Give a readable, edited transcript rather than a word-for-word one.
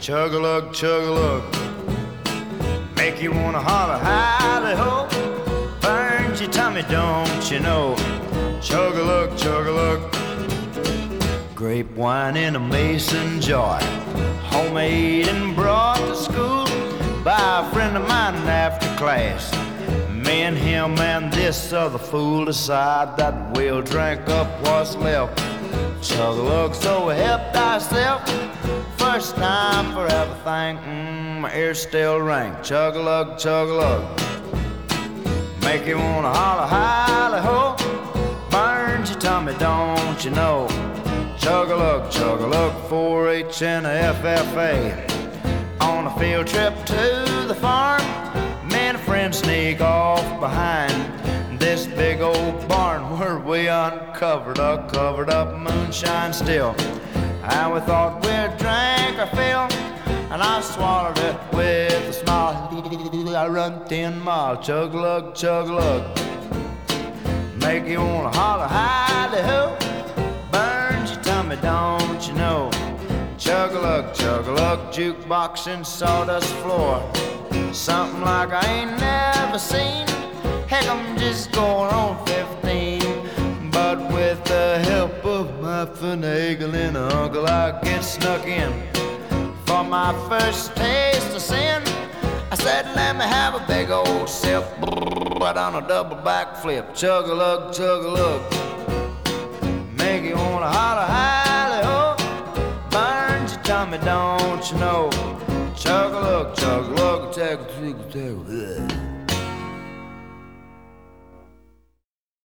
Chug-a-lug, chug-a-lug, make you wanna holler, hally-ho. Burns your tummy, don't you know? Chug-a-lug, chug-a-lug, grape wine in a mason jar, homemade and brought to school by a friend of mine after class. Me and him and this other fool decide that we'll drink up what's left. Chug-a-lug, so help thyself. First time for everything, my ears still ring. Chug-a-lug, chug-a-lug, make you wanna holler, hally-ho. Burns your tummy, don't you know? Chug-a-lug, chug-a-lug, 4-H and a FFA. On a field trip to the farm, me and a friend sneak off behind this big old barn where we uncovered a covered up moonshine still. And we thought we'd drink our fill, and I swallowed it with a smile. I run 10 miles, chug-a-lug, chug-a-lug, make you wanna holler, hally-ho. Burns your tummy, don't you know? Chug-a-lug, chug-a-lug, jukebox and sawdust floor, something like I ain't never seen. Heck, I'm just going on 15, but with the help of my finagling uncle, I get snuck in. For my first taste of sin, I said, let me have a big old sip, right on a double backflip. Chug-a-lug, chug-a-lug, make you wanna holler, hally-ho. Burns your tummy, don't you know? Chug-a-lug, chug-a-lug, chug-a-lug.